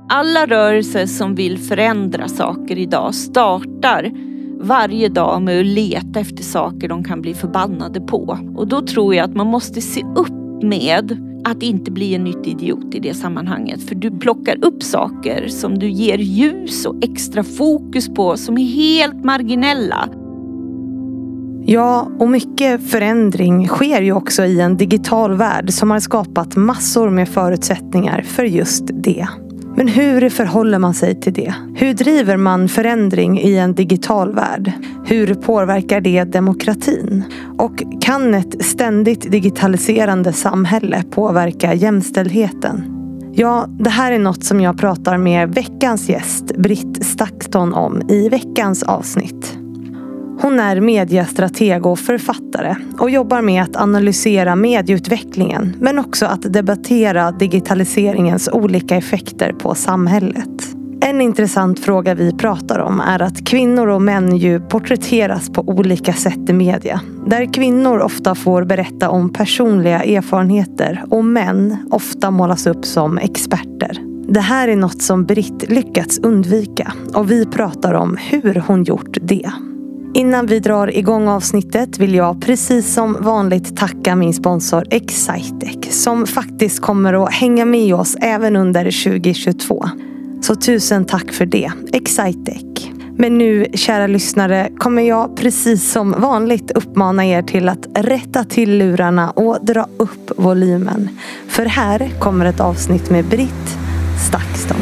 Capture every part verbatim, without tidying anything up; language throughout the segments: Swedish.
Alla rörelser som vill förändra saker idag startar varje dag med att leta efter saker de kan bli förbannade på. Och då tror jag att man måste se upp med att inte bli en nyttig idiot i det sammanhanget. För du plockar upp saker som du ger ljus och extra fokus på som är helt marginella. Ja, och mycket förändring sker ju också i en digital värld som har skapat massor med förutsättningar för just det. Men hur förhåller man sig till det? Hur driver man förändring i en digital värld? Hur påverkar det demokratin? Och kan ett ständigt digitaliserande samhälle påverka jämställdheten? Ja, det här är något som jag pratar med veckans gäst, Britt Stakston, om i veckans avsnitt. Hon är mediestrateg och författare och jobbar med att analysera medieutvecklingen men också att debattera digitaliseringens olika effekter på samhället. En intressant fråga vi pratar om är att kvinnor och män ju porträtteras på olika sätt i media. Där kvinnor ofta får berätta om personliga erfarenheter och män ofta målas upp som experter. Det här är något som Britt lyckats undvika och vi pratar om hur hon gjort det. Innan vi drar igång avsnittet vill jag precis som vanligt tacka min sponsor Excitec som faktiskt kommer att hänga med oss även under tjugo tjugotvå. Så tusen tack för det, Excitec. Men nu, kära lyssnare, kommer jag precis som vanligt uppmana er till att rätta till lurarna och dra upp volymen. För här kommer ett avsnitt med Britt Stakston.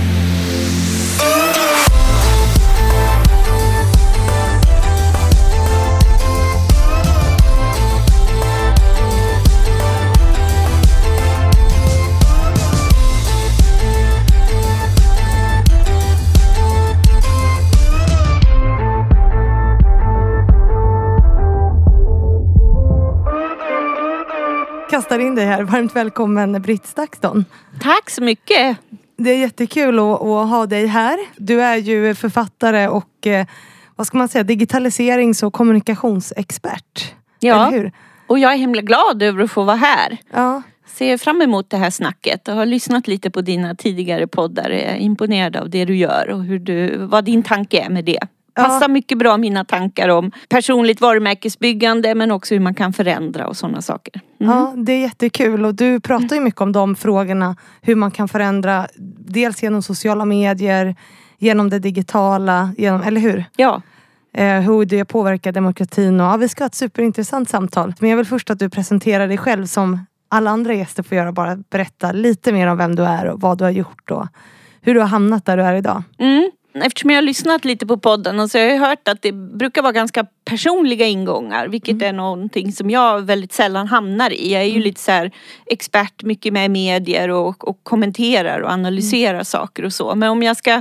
Kastar in dig här. Varmt välkommen Britt Stakston. Tack så mycket. Det är jättekul att, att ha dig här. Du är ju författare och vad ska man säga, digitaliserings- och kommunikationsexpert. Ja, eller hur? Och jag är himla glad över att få vara här. Ja. Ser fram emot det här snacket och har lyssnat lite på dina tidigare poddar. Jag är imponerad av det du gör och hur du, vad din tanke är med det. Passar ja. mycket bra mina tankar om personligt varumärkesbyggande men också hur man kan förändra och sådana saker. Mm. Ja, det är jättekul och du pratar ju mycket om de frågorna. Hur man kan förändra dels genom sociala medier, genom det digitala, genom, eller hur? Ja. Eh, hur det påverkar demokratin och ja, vi ska ha ett superintressant samtal. Men jag vill först att du presenterar dig själv som alla andra gäster får göra. Bara berätta lite mer om vem du är och vad du har gjort och hur du har hamnat där du är idag. Mm. Eftersom jag har lyssnat lite på podden och så har jag hört att det brukar vara ganska personliga ingångar. Vilket mm. är någonting som jag väldigt sällan hamnar i. Jag är ju mm. lite så här expert mycket med medier och, och kommenterar och analyserar mm. saker och så. Men om jag ska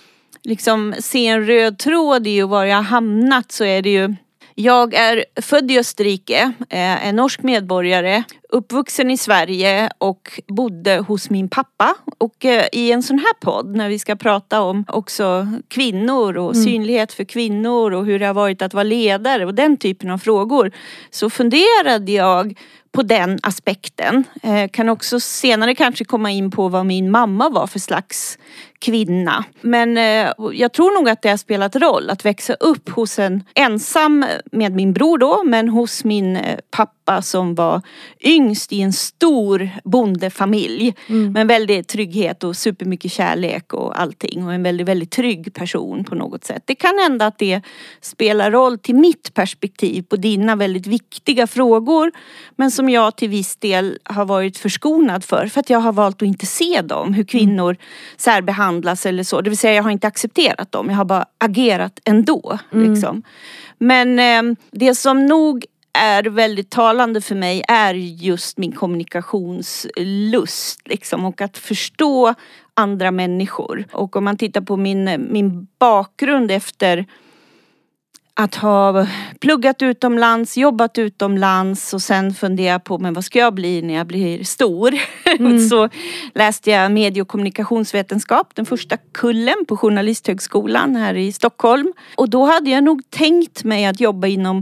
liksom se en röd tråd i och var jag har hamnat så är det ju... Jag är född i Österrike, är norsk medborgare, uppvuxen i Sverige och bodde hos min pappa. Och i en sån här podd när vi ska prata om också kvinnor och mm. synlighet för kvinnor och hur det har varit att vara ledare och den typen av frågor. Så funderade jag på den aspekten. Eh, kan också senare kanske komma in på vad min mamma var för slags kvinna. Men eh, jag tror nog att det har spelat roll att växa upp hos en ensam med min bror då. Men hos min eh, pappa som var yngst i en stor bondefamilj. Mm. Med väldigt trygghet och supermycket kärlek och allting. Och en väldigt, väldigt trygg person på något sätt. Det kan hända att det spelar roll till mitt perspektiv på dina väldigt viktiga frågor. Men som jag till viss del har varit förskonad för. För att jag har valt att inte se dem. Hur kvinnor mm. särbehandlas eller så. Det vill säga jag har inte accepterat dem. Jag har bara agerat ändå. Mm. Liksom. Men eh, det som nog är väldigt talande för mig är just min kommunikationslust. Liksom, och att förstå andra människor. Och om man tittar på min, min bakgrund efter... Att ha pluggat utomlands, jobbat utomlands och sen fundera på men vad ska jag bli när jag blir stor. Mm. Så läste jag medie- och kommunikationsvetenskap, den första kullen på Journalisthögskolan här i Stockholm. Och då hade jag nog tänkt mig att jobba inom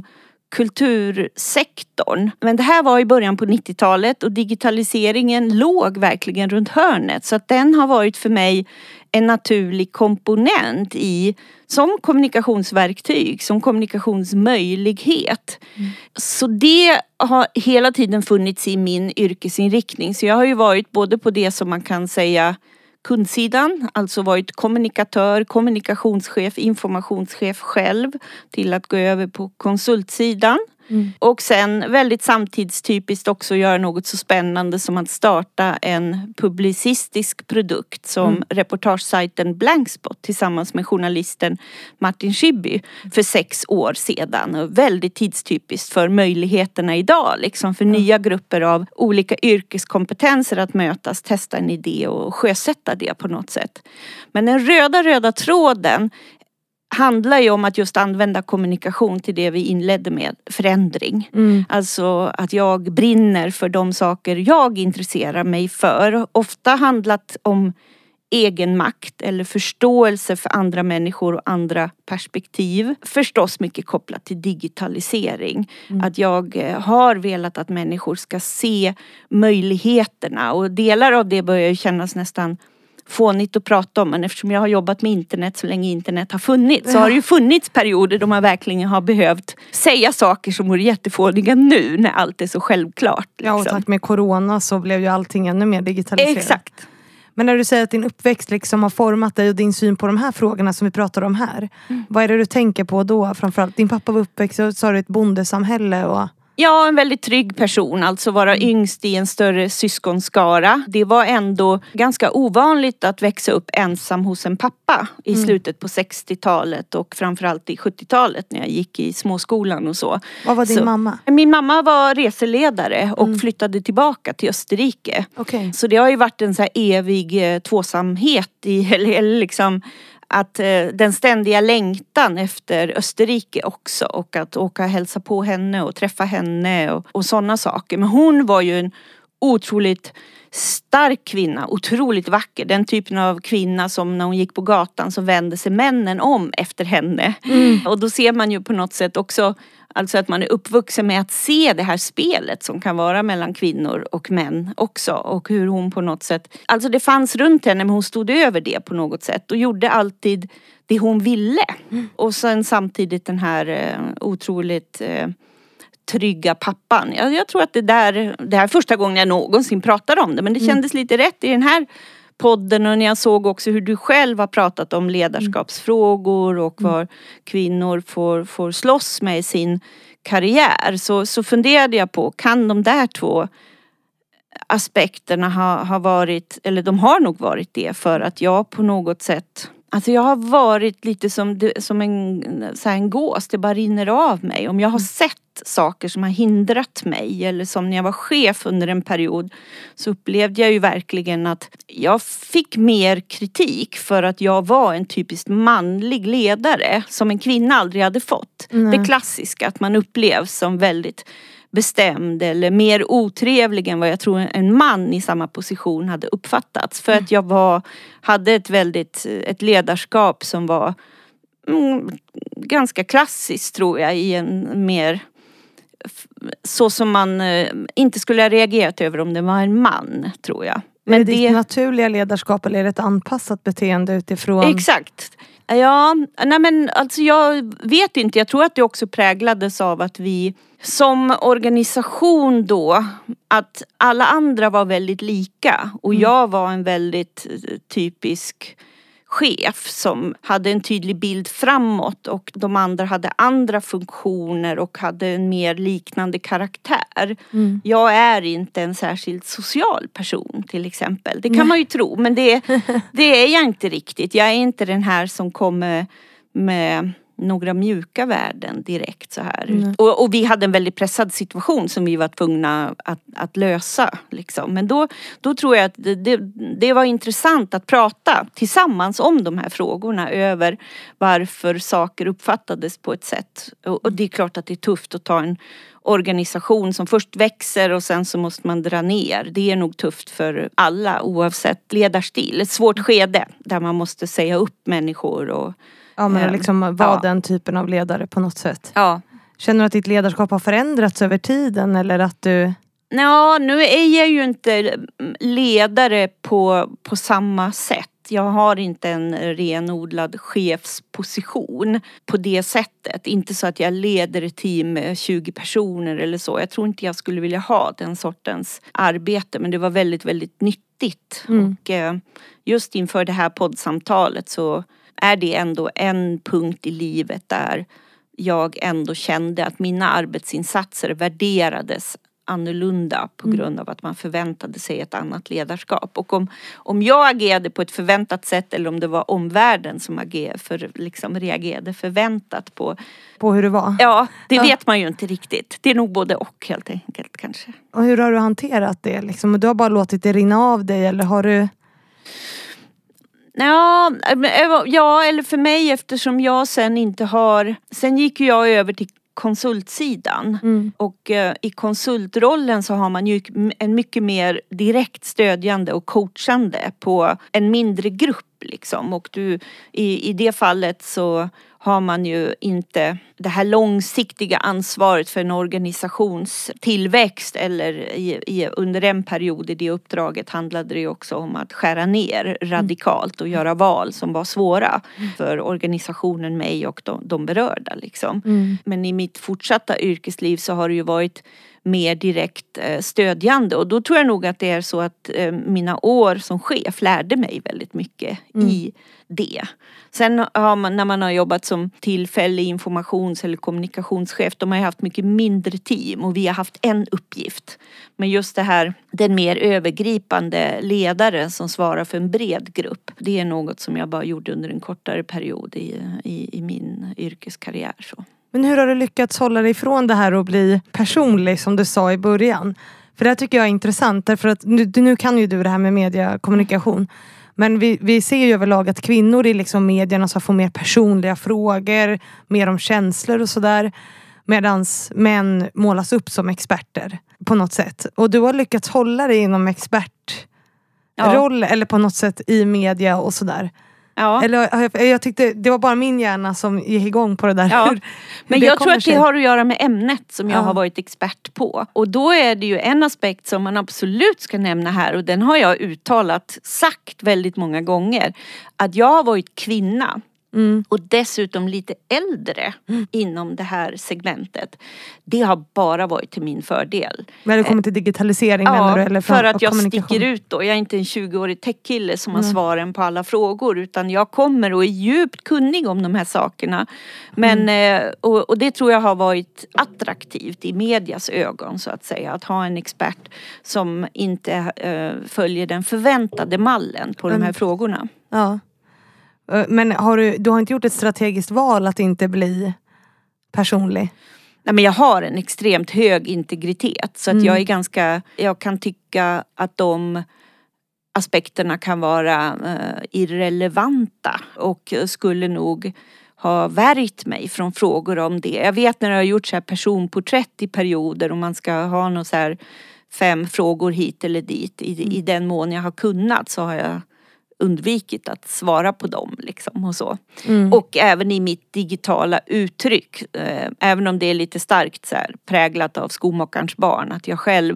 kultursektorn. Men det här var i början på nittiotalet och digitaliseringen låg verkligen runt hörnet. Så att den har varit för mig en naturlig komponent i som kommunikationsverktyg, som kommunikationsmöjlighet. Mm. Så det har hela tiden funnits i min yrkesinriktning. Så jag har ju varit både på det som man kan säga kundsidan, alltså varit kommunikatör, kommunikationschef, informationschef själv till att gå över på konsultsidan. Mm. Och sen väldigt samtidstypiskt också göra något så spännande som att starta en publicistisk produkt som mm. reportagesajten Blankspot tillsammans med journalisten Martin Schibbye för sex år sedan. Och väldigt tidstypiskt för möjligheterna idag, liksom för mm. nya grupper av olika yrkeskompetenser att mötas, testa en idé och sjösätta det på något sätt. Men den röda röda tråden handlar ju om att just använda kommunikation till det vi inledde med, förändring. Mm. Alltså att jag brinner för de saker jag intresserar mig för. Ofta handlat om egen makt eller förståelse för andra människor och andra perspektiv. Förstås mycket kopplat till digitalisering. Mm. Att jag har velat att människor ska se möjligheterna och delar av det börjar ju kännas nästan fånigt att prata om, men eftersom jag har jobbat med internet så länge internet har funnits så har det ju funnits perioder då man verkligen har behövt säga saker som vore jättefåniga nu när allt är så självklart. Liksom. Ja, och tack med corona så blev ju allting ännu mer digitaliserat. Exakt. Men när du säger att din uppväxt liksom har format dig och din syn på de här frågorna som vi pratar om här, mm. vad är det du tänker på då? Framförallt, din pappa var uppväxt och sa du ett bondesamhälle och... Ja, en väldigt trygg person, alltså vara mm. yngst i en större syskonskara. Det var ändå ganska ovanligt att växa upp ensam hos en pappa i mm. slutet på sextiotalet och framförallt i sjuttiotalet när jag gick i småskolan och så. Vad var din så, mamma? Min mamma var reseledare och mm. flyttade tillbaka till Österrike. Okay. Så det har ju varit en så här evig eh, tvåsamhet i, eller, eller liksom... att eh, den ständiga längtan efter Österrike också och att åka och hälsa på henne och träffa henne och, och sådana saker. Men hon var ju en otroligt stark kvinna, otroligt vacker. Den typen av kvinna som när hon gick på gatan så vände sig männen om efter henne. Mm. Och då ser man ju på något sätt också alltså att man är uppvuxen med att se det här spelet som kan vara mellan kvinnor och män också. Och hur hon på något sätt, alltså det fanns runt henne men hon stod över det på något sätt. Och gjorde alltid det hon ville. Mm. Och sen samtidigt den här eh, otroligt eh, trygga pappan. Jag, jag tror att det där, det här är första gången jag någonsin pratar om det. Men det kändes mm. lite rätt i den här podden och när jag såg också hur du själv har pratat om ledarskapsfrågor och vad kvinnor får, får slåss med i sin karriär så, så funderade jag på, kan de där två aspekterna ha, ha varit, eller de har nog varit det för att jag på något sätt, alltså jag har varit lite som, som en, så här en gås, det bara rinner av mig. Om jag har sett saker som har hindrat mig eller som när jag var chef under en period så upplevde jag ju verkligen att jag fick mer kritik för att jag var en typiskt manlig ledare som en kvinna aldrig hade fått. Mm. Det klassiska att man upplevs som väldigt bestämd eller mer otrevlig än vad jag tror en man i samma position hade uppfattats. För att jag var, hade ett väldigt, ett ledarskap som var mm, ganska klassiskt tror jag i en mer så som man eh, inte skulle ha reagerat över om det var en man, tror jag. Men är det, det ditt naturliga ledarskap eller är det ett anpassat beteende utifrån? Exakt. Ja, nej men alltså jag vet inte. Jag tror att det också präglades av att vi som organisation då, att alla andra var väldigt lika och mm. jag var en väldigt typisk chef som hade en tydlig bild framåt och de andra hade andra funktioner och hade en mer liknande karaktär. Mm. Jag är inte en särskilt social person till exempel. Det kan Nej. man ju tro, men det, det är jag inte riktigt. Jag är inte den här som kommer med några mjuka värden direkt så här. Mm. Och, och vi hade en väldigt pressad situation som vi var tvungna att, att lösa. Liksom. Men då, då tror jag att det, det, det var intressant att prata tillsammans om de här frågorna över varför saker uppfattades på ett sätt. Och, och det är klart att det är tufft att ta en organisation som först växer och sen så måste man dra ner. Det är nog tufft för alla oavsett ledarstil. Ett svårt skede där man måste säga upp människor och ja, men liksom vara ja. den typen av ledare på något sätt. Ja. Känner du att ditt ledarskap har förändrats över tiden eller att du... Ja, nu är jag ju inte ledare på, på samma sätt. Jag har inte en renodlad chefsposition på det sättet. Inte så att jag leder ett team med tjugo personer eller så. Jag tror inte jag skulle vilja ha den sortens arbete. Men det var väldigt, väldigt nyttigt. Mm. Och just inför det här poddsamtalet så är det ändå en punkt i livet där jag ändå kände att mina arbetsinsatser värderades annorlunda på grund av att man förväntade sig ett annat ledarskap. Och om, om jag agerade på ett förväntat sätt eller om det var omvärlden som agerade för, liksom reagerade förväntat på... På hur det var? Ja, det ja. vet man ju inte riktigt. Det är nog både och helt enkelt kanske. Och hur har du hanterat det? Liksom? Du har bara låtit det rinna av dig eller har du... Ja, ja, eller för mig eftersom jag sen inte har... Sen gick ju jag över till konsultsidan. Mm. Och eh, i konsultrollen så har man ju en mycket mer direkt stödjande och coachande på en mindre grupp liksom. Och du, i, i det fallet så har man ju inte det här långsiktiga ansvaret för en organisations tillväxt eller i, i, under en period i det uppdraget handlade det ju också om att skära ner radikalt och göra val som var svåra för organisationen, mig och de, de berörda liksom. Mm. Men i mitt fortsatta yrkesliv så har det ju varit mer direkt eh, stödjande och då tror jag nog att det är så att eh, mina år som chef lärde mig väldigt mycket mm. i det. Sen har man, när man har jobbat som tillfällig informations- eller kommunikationschef, de har ju haft mycket mindre team och vi har haft en uppgift. Men just det här, den mer övergripande ledaren som svarar för en bred grupp, det är något som jag bara gjorde under en kortare period i, i, i min yrkeskarriär. Så. Men hur har du lyckats hålla dig ifrån det här och bli personlig som du sa i början? För det här tycker jag är intressant därför att nu, nu kan ju du det här med mediekommunikation. Men vi, vi ser ju överlag att kvinnor i liksom medierna så får mer personliga frågor, mer om känslor och sådär. Medan män målas upp som experter på något sätt. Och du har lyckats hålla dig inom expertroll ja. Eller på något sätt i media och sådär. Ja. Eller, jag, jag tyckte det var bara min hjärna som gick igång på det där. Ja. Hur, hur Men det jag tror att sig. det har att göra med ämnet som jag ja. har varit expert på. Och då är det ju en aspekt som man absolut ska nämna här. Och den har jag uttalat, sagt väldigt många gånger. Att jag har varit kvinna. Mm. Och dessutom lite äldre mm. inom det här segmentet. Det har bara varit till min fördel. När det kommer till digitalisering ja, menar du? Eller för att jag sticker ut då. Jag är inte en tjugo-årig tech-kille som mm. har svaren på alla frågor. Utan jag kommer och är djupt kunnig om de här sakerna. Men, mm. och, och det tror jag har varit attraktivt i medias ögon så att säga. Att ha en expert som inte äh, följer den förväntade mallen på mm. de här frågorna. Ja. Men har du, du har inte gjort ett strategiskt val att inte bli personlig? Nej, men jag har en extremt hög integritet. Så att mm. jag är ganska, jag kan tycka att de aspekterna kan vara uh, irrelevanta. Och skulle nog ha värjt mig från frågor om det. Jag vet när jag har gjort så här personporträtt i perioder och man ska ha någon så här fem frågor hit eller dit. I, mm. i den mån jag har kunnat så har jag undvikit att svara på dem liksom och så. Mm. Och även i mitt digitala uttryck, eh, även om det är lite starkt så här, präglat av skomakarens barn, att jag själv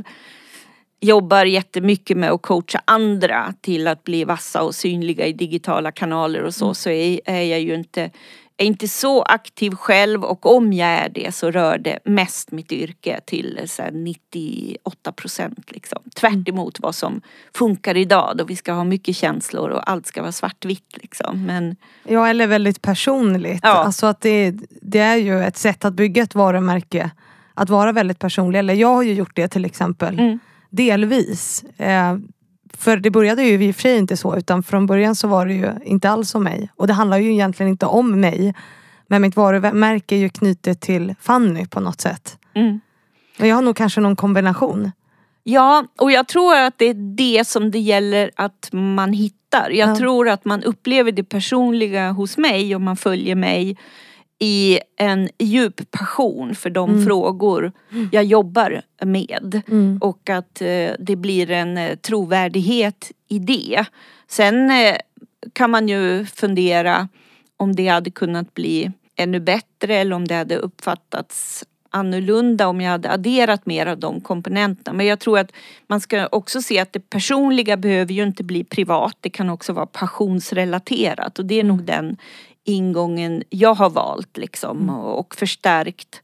jobbar jättemycket med att coacha andra till att bli vassa och synliga i digitala kanaler och så, mm. så är, är jag ju inte är inte så aktiv själv, och om jag är det så rör det mest mitt yrke till så här nittioåtta procent liksom. Tvärt emot vad som funkar idag då vi ska ha mycket känslor och allt ska vara svartvitt liksom. Men... Ja, eller väldigt personligt. Ja. Alltså att det, det är ju ett sätt att bygga ett varumärke. Att vara väldigt personlig. Eller jag har ju gjort det till exempel. Mm. Delvis. Eh, För det började ju i och för sig inte så, utan från början så var det ju inte alls om mig. Och det handlar ju egentligen inte om mig. Men mitt varumärke är ju knutet till Fanny på något sätt. Mm. Men jag har nog kanske någon kombination. Ja, och jag tror att det är det som det gäller att man hittar. Jag ja. tror att man upplever det personliga hos mig om man följer mig i en djup passion för de mm. frågor jag jobbar med. Mm. Och att eh, det blir en eh, trovärdighet i det. Sen eh, kan man ju fundera om det hade kunnat bli ännu bättre eller om det hade uppfattats annorlunda om jag hade adderat mer av de komponenterna. Men jag tror att man ska också se att det personliga behöver ju inte bli privat. Det kan också vara passionsrelaterat. Och det är nog den ingången jag har valt liksom. Och förstärkt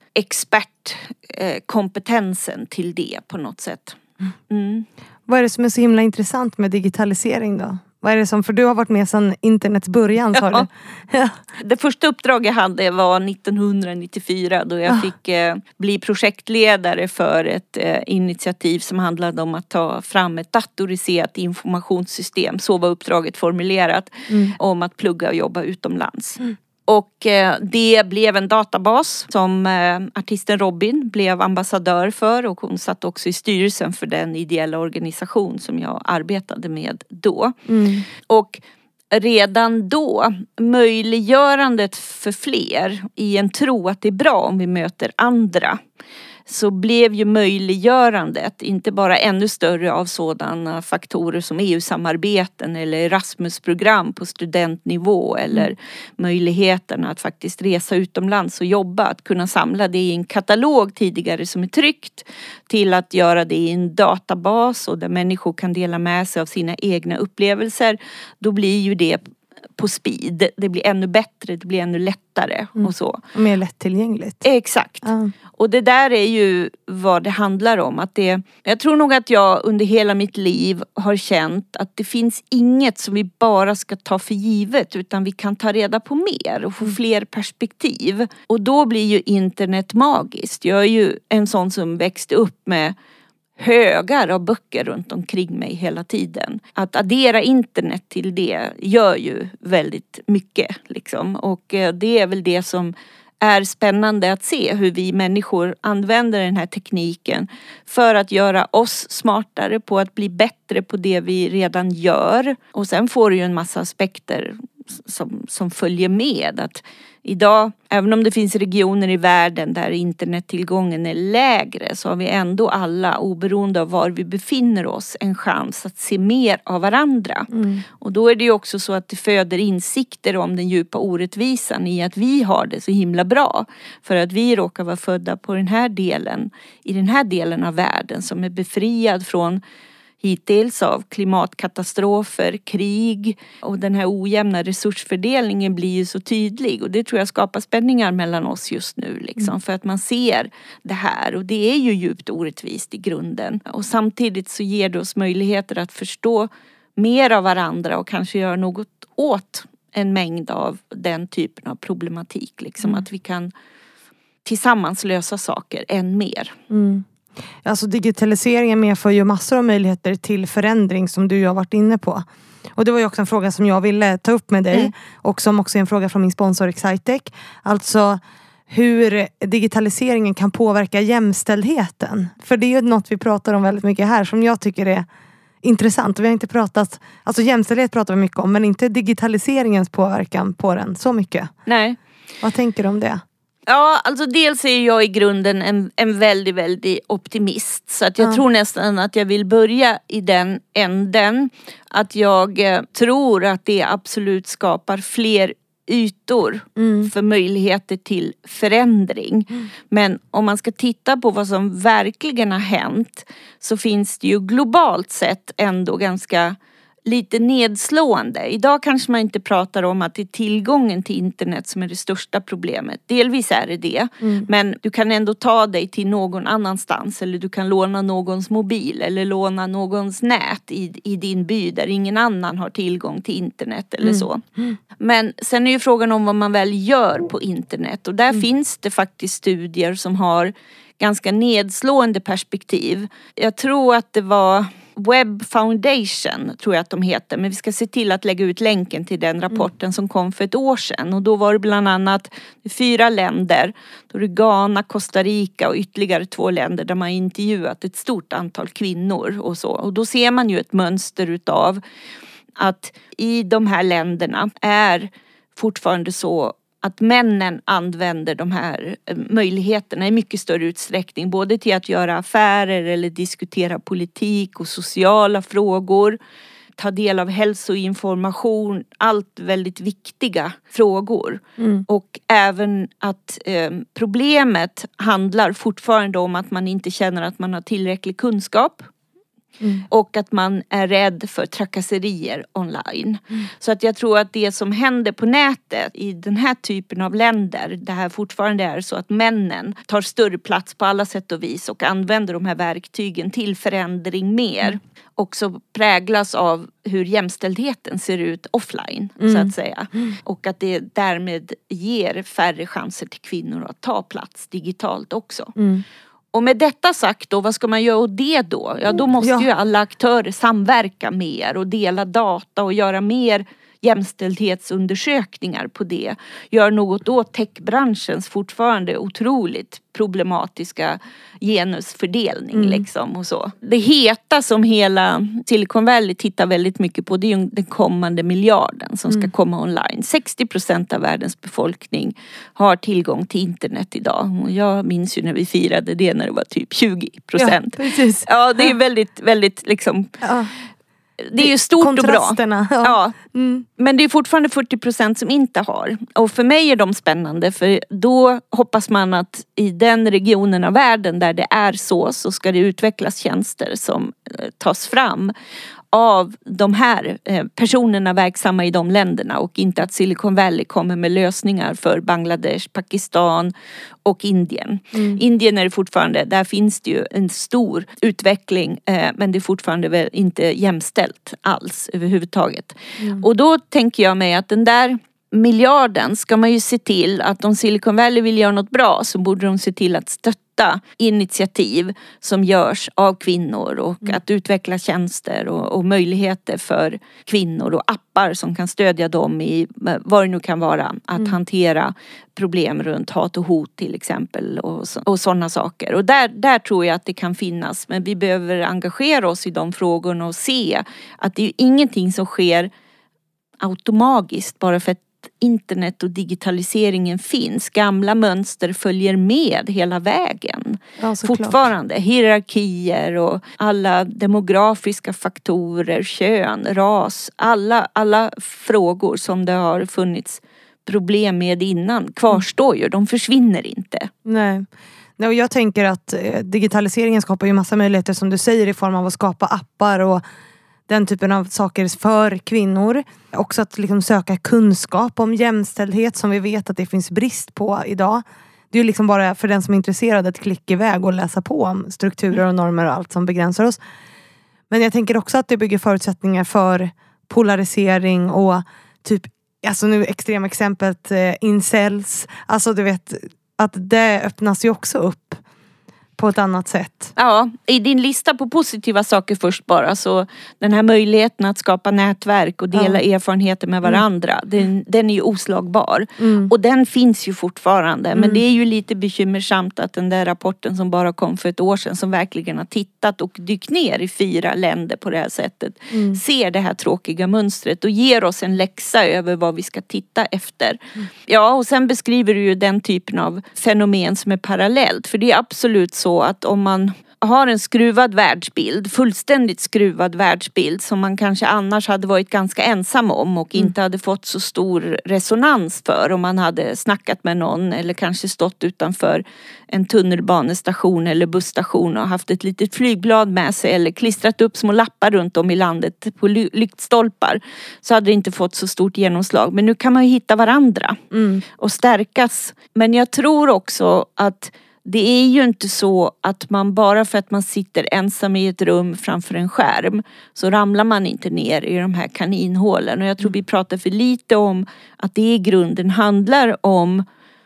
expertkompetensen till det på något sätt. Mm. Vad är det som är så himla intressant med digitalisering då? Vad är det som, för du har varit med sedan internets början, sa ja. du? Ja. Det första uppdrag jag hade var nittonhundranittiofyra då jag ah. fick eh, bli projektledare för ett eh, initiativ som handlade om att ta fram ett datoriserat informationssystem. Så var uppdraget formulerat mm. om att plugga och jobba utomlands. Mm. Och eh, det blev en databas som eh, artisten Robin blev ambassadör för. Och hon satt också i styrelsen för den ideella organisation som jag arbetade med då. Mm. Och redan då, möjliggörandet för fler i en tro att det är bra om vi möter andra. Så blev ju möjliggörandet inte bara ännu större av sådana faktorer som E U-samarbeten eller Erasmus-program på studentnivå eller mm. möjligheten att faktiskt resa utomlands och jobba. Att kunna samla det i en katalog tidigare som är tryckt till att göra det i en databas och där människor kan dela med sig av sina egna upplevelser. Då blir ju det på speed. Det blir ännu bättre, det blir ännu lättare mm. och så. Och mer lättillgängligt. Exakt. Mm. Och det där är ju vad det handlar om. Att det, jag tror nog att jag under hela mitt liv har känt att det finns inget som vi bara ska ta för givet. Utan vi kan ta reda på mer och få mm. fler perspektiv. Och då blir ju internet magiskt. Jag är ju en sån som växte upp med högar av böcker runt omkring mig hela tiden. Att addera internet till det gör ju väldigt mycket liksom. Och det är väl det som är spännande att se, hur vi människor använder den här tekniken för att göra oss smartare, på att bli bättre på det vi redan gör. Och sen får du ju en massa aspekter som, som följer med. Att idag, även om det finns regioner i världen där internettillgången är lägre, så har vi ändå alla, oberoende av var vi befinner oss, en chans att se mer av varandra. Mm. Och då är det ju också så att det föder insikter om den djupa orättvisan i att vi har det så himla bra. För att vi råkar vara födda på den här delen, i den här delen av världen som är befriad från hittills av klimatkatastrofer, krig, och den här ojämna resursfördelningen blir ju så tydlig, och det tror jag skapar spänningar mellan oss just nu liksom, mm. för att man ser det här, och det är ju djupt orättvist i grunden, och samtidigt så ger det oss möjligheter att förstå mer av varandra och kanske göra något åt en mängd av den typen av problematik liksom, mm. att vi kan tillsammans lösa saker än mer. Mm. Alltså digitaliseringen medför ju massor av möjligheter till förändring, som du har varit inne på. Och det var ju också en fråga som jag ville ta upp med dig. Mm. Och som också är en fråga från min sponsor Excitec. Alltså hur digitaliseringen kan påverka jämställdheten. För det är ju något vi pratar om väldigt mycket här, som jag tycker är intressant. Vi har inte pratat, alltså jämställdhet pratar vi mycket om, men inte digitaliseringens påverkan på den så mycket. Nej. Vad tänker du om det? Ja, alltså dels är jag i grunden en, en väldigt, väldigt optimist. Så att jag ja. tror nästan att jag vill börja i den änden. Att jag eh, tror att det absolut skapar fler ytor mm. för möjligheter till förändring. Mm. Men om man ska titta på vad som verkligen har hänt, så finns det ju globalt sett ändå ganska lite nedslående. Idag kanske man inte pratar om att det är tillgången till internet som är det största problemet. Delvis är det det. Mm. Men du kan ändå ta dig till någon annanstans. Eller du kan låna någons mobil. Eller låna någons nät i, i din by där ingen annan har tillgång till internet. Eller mm. så. Mm. Men sen är ju frågan om vad man väl gör på internet. Och där mm. finns det faktiskt studier som har ganska nedslående perspektiv. Jag tror att det var Web Foundation, tror jag att de heter. Men vi ska se till att lägga ut länken till den rapporten mm. som kom för ett år sedan. Och då var det bland annat fyra länder. Då är det Ghana, Costa Rica och ytterligare två länder där man har intervjuat ett stort antal kvinnor och så. Och då ser man ju ett mönster utav att i de här länderna är fortfarande så att männen använder de här möjligheterna i mycket större utsträckning. Både till att göra affärer eller diskutera politik och sociala frågor. ta del av hälsoinformation, allt väldigt viktiga frågor. Mm. Och även att eh, problemet handlar fortfarande om att man inte känner att man har tillräcklig kunskap. Mm. Och att man är rädd för trakasserier online. Mm. Så att jag tror att det som händer på nätet i den här typen av länder, det här fortfarande är så att männen tar större plats på alla sätt och vis och använder de här verktygen till förändring mer. Mm. Också präglas av hur jämställdheten ser ut offline, mm. så att säga. Mm. Och att det därmed ger färre chanser till kvinnor att ta plats digitalt också. Mm. Och med detta sagt då, vad ska man göra åt det då? Ja, då måste ja. ju alla aktörer samverka mer och dela data och göra mer jämställdhetsundersökningar på det. Gör något åt techbranschens fortfarande otroligt problematiska genusfördelning mm. liksom och så. Det heta som hela Silicon Valley tittar väldigt mycket på, det är ju den kommande miljarden som mm. ska komma online. sextio procent av världens befolkning har tillgång till internet idag. Och jag minns ju när vi firade det när det var typ tjugo procent. Ja, precis. Ja, det är väldigt, väldigt liksom... Ja. Det är ju stort och bra. Ja. Ja. Mm. Men det är fortfarande fyrtio procent som inte har. Och för mig är de spännande. För då hoppas man att i den regionen av världen där det är så, så ska det utvecklas tjänster som eh, tas fram av de här eh, personerna verksamma i de länderna. Och inte att Silicon Valley kommer med lösningar för Bangladesh, Pakistan och Indien. Mm. Indien är det fortfarande, där finns det ju en stor utveckling. Eh, men det är fortfarande väl inte jämställt alls överhuvudtaget. Mm. Och då tänker jag mig att den där miljarden ska man ju se till att om Silicon Valley vill göra något bra, så borde de se till att stötta initiativ som görs av kvinnor och mm. att utveckla tjänster och, och möjligheter för kvinnor och appar som kan stödja dem i vad det nu kan vara, att mm. hantera problem runt hat och hot till exempel och, och sådana saker. Och där, där tror jag att det kan finnas, men vi behöver engagera oss i de frågorna och se att det är ingenting som sker automatiskt bara för att internet och digitaliseringen finns. Gamla mönster följer med hela vägen. Ja, fortfarande. Hierarkier och alla demografiska faktorer, kön, ras, alla, alla frågor som det har funnits problem med innan kvarstår ju. De försvinner inte. Nej. Nej, och jag tänker att digitaliseringen skapar ju massa möjligheter som du säger i form av att skapa appar och den typen av saker för kvinnor. Också att liksom söka kunskap om jämställdhet som vi vet att det finns brist på idag. Det är ju liksom bara för den som är intresserad ett klick iväg och läsa på om strukturer och normer och allt som begränsar oss. Men jag tänker också att det bygger förutsättningar för polarisering och typ, alltså nu extrema exemplet eh, incels. Alltså du vet att det öppnas ju också upp på ett annat sätt. Ja, i din lista på positiva saker först bara, så den här möjligheten att skapa nätverk och dela ja. erfarenheter med varandra, mm. den, den är ju oslagbar. Mm. Och den finns ju fortfarande. Mm. Men det är ju lite bekymmersamt att den där rapporten som bara kom för ett år sedan, som verkligen har tittat och dykt ner i fyra länder på det här sättet, mm. ser det här tråkiga mönstret och ger oss en läxa över vad vi ska titta efter. Mm. Ja, och sen beskriver du ju den typen av fenomen som är parallellt. För det är absolut så att om man har en skruvad världsbild, fullständigt skruvad världsbild som man kanske annars hade varit ganska ensam om och mm. inte hade fått så stor resonans för om man hade snackat med någon eller kanske stått utanför en tunnelbanestation eller busstation och haft ett litet flygblad med sig eller klistrat upp små lappar runt om i landet på ly- lyktstolpar, så hade det inte fått så stort genomslag. Men nu kan man ju hitta varandra mm. och stärkas. Men jag tror också att det är ju inte så att man bara för att man sitter ensam i ett rum framför en skärm så ramlar man inte ner i de här kaninhålen. Och jag tror vi pratar för lite om att det i grunden handlar om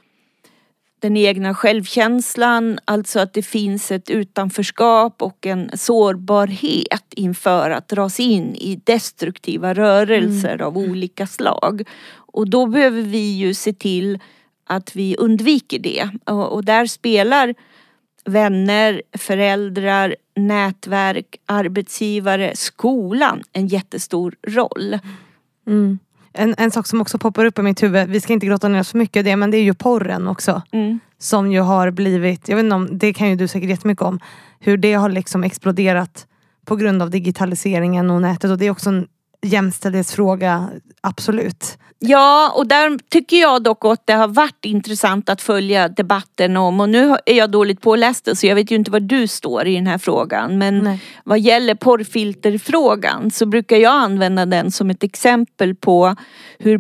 den egna självkänslan. Alltså att det finns ett utanförskap och en sårbarhet inför att dras in i destruktiva rörelser mm. av olika slag. Och då behöver vi ju se till att vi undviker det. Och, och där spelar vänner, föräldrar, nätverk, arbetsgivare, skolan en jättestor roll. Mm. En, en sak som också poppar upp i mitt huvud, vi ska inte gråta ner så mycket det, men det är ju porren också. Mm. Som ju har blivit, jag vet inte om, det kan ju du säkert jättemycket om, hur det har liksom exploderat på grund av digitaliseringen och nätet. Och det är också en jämställdhetsfråga, absolut. Ja, och där tycker jag dock att det har varit intressant att följa debatten om, och nu är jag dåligt påläst så jag vet ju inte var du står i den här frågan, men Nej. Vad gäller porrfilterfrågan så brukar jag använda den som ett exempel på hur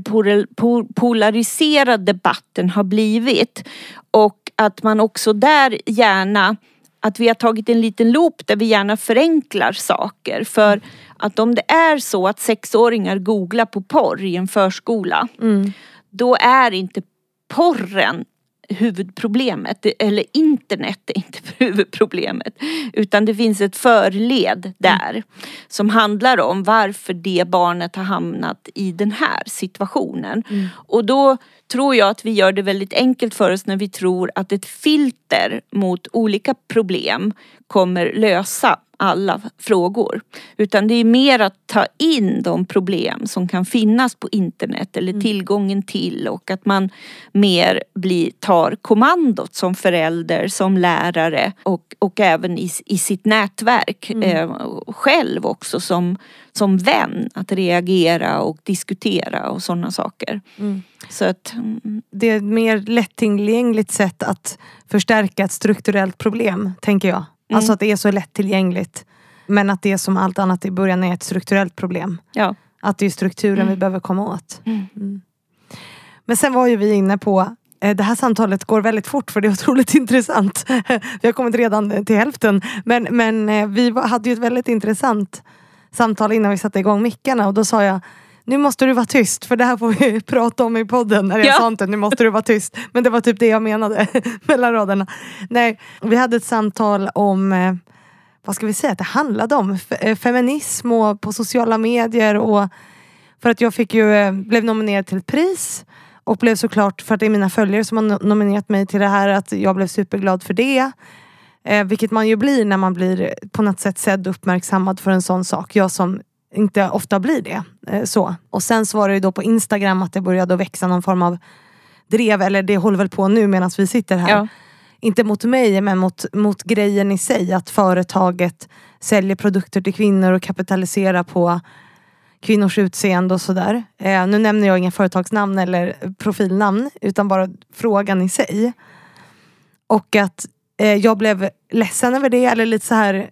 polariserad debatten har blivit, och att man också där gärna, att vi har tagit en liten loop där vi gärna förenklar saker. För att om det är så att sexåringar googlar på porr i en förskola. Mm. Då är inte porren huvudproblemet. Eller internet är inte huvudproblemet. Utan det finns ett förled där. Mm. Som handlar om varför det barnet har hamnat i den här situationen. Mm. Och då tror jag att vi gör det väldigt enkelt för oss när vi tror att ett filter mot olika problem kommer lösa alla frågor. Utan det är mer att ta in de problem som kan finnas på internet eller tillgången till, och att man mer blir, tar kommandot som förälder, som lärare och, och även i, i sitt nätverk mm. eh, själv också som, som vän, att reagera och diskutera och sådana saker. Mm. Så att, mm. det är ett mer lättillgängligt sätt att förstärka ett strukturellt problem, tänker jag. Mm. Alltså att det är så lättillgängligt. Men att det som allt annat i början är ett strukturellt problem. Ja. Att det är strukturen mm. vi behöver komma åt. Mm. Mm. Men sen var ju vi inne på, det här samtalet går väldigt fort för det är otroligt intressant. Vi har kommit redan till hälften. Men, men vi hade ju ett väldigt intressant samtal innan vi satte igång mickarna. Och då sa jag, nu måste du vara tyst, för det här får vi prata om i podden. När jag ja. sa inte, nu måste du vara tyst. Men det var typ det jag menade mellan raderna. Nej, vi hade ett samtal om, vad ska vi säga att det handlade om? Feminism och på sociala medier. Och för att jag fick ju, blev nominerad till ett pris. Och blev såklart, för att det är mina följare som har nominerat mig till det här, att jag blev superglad för det. Eh, vilket man ju blir när man blir på något sätt sedd och uppmärksammad för en sån sak. Jag som inte ofta blir det. Eh, så. Och sen så var det ju då på Instagram att det började växa någon form av drev. Eller det håller väl på nu medan vi sitter här. Ja. Inte mot mig, men mot, mot grejen i sig. Att företaget säljer produkter till kvinnor och kapitaliserar på kvinnors utseende och sådär. Eh, nu nämner jag inga företagsnamn eller profilnamn, utan bara frågan i sig. Och att eh, jag blev ledsen över det, eller lite så här